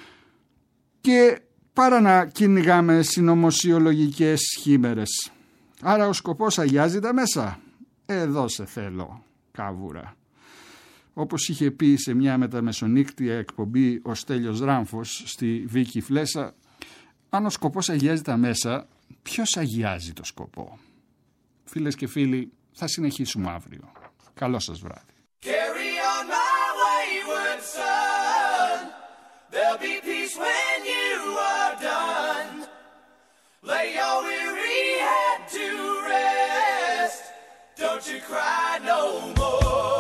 Και παρά να κυνηγάμε συνωμοσιολογικές χήμερες, Άρα ο σκοπός αγιάζει τα μέσα. Εδώ σε θέλω, κάβουρα. Όπως είχε πει σε μια μεταμεσονύκτια εκπομπή ο Στέλιος Ράμφος στη Βίκη Φλέσσα, αν ο σκοπός αγιάζει τα μέσα, ποιος αγιάζει το σκοπό? Φίλες και φίλοι, θα συνεχίσουμε αύριο. Καλό σας βράδυ. Carry on my wayward son. There'll be peace when you are done. Lay your weary head to rest. Don't you cry no more.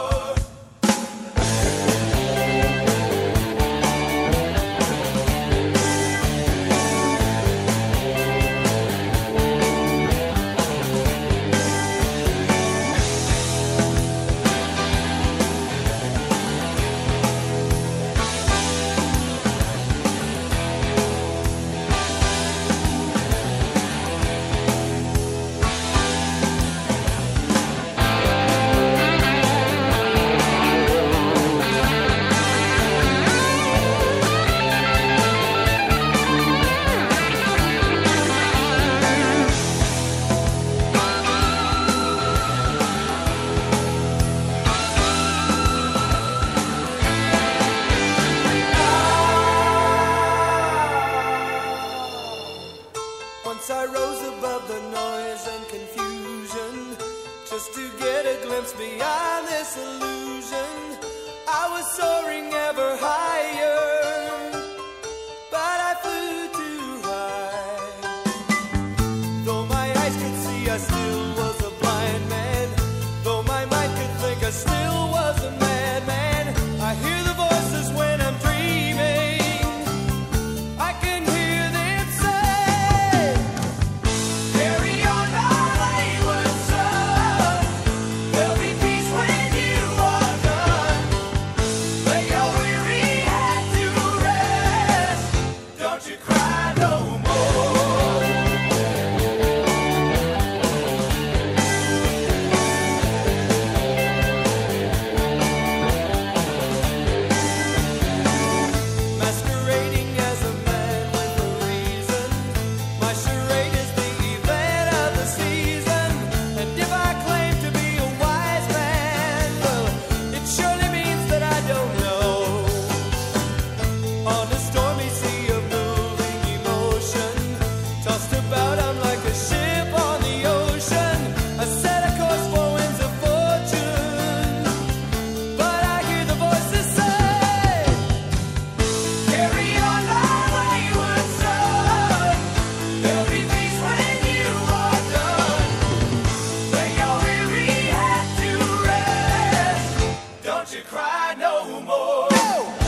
I rose above the noise and confusion just to get a glimpse beyond this illusion. I was soaring ever higher, but I flew too high. Though my eyes could see, I still was a blind man. Though my mind could think, I still was a madman. I hear the voices when I'm dreaming. I can hear them say, carry on my wayward son. There'll be peace when you are done. Lay your weary head to rest. Don't you cry no more. Masquerading as a man with a reason. My charade is the event of the season. And if I claim to be a wise man, well, it surely means that I don't know. On a stormy sea of moving emotion, tossed about I'm like a ship on the ocean. I set a course for winds of fortune, but I hear the voices say, carry on my wayward son. There'll be peace when you are done. Lay your weary head to rest. Don't you cry no more.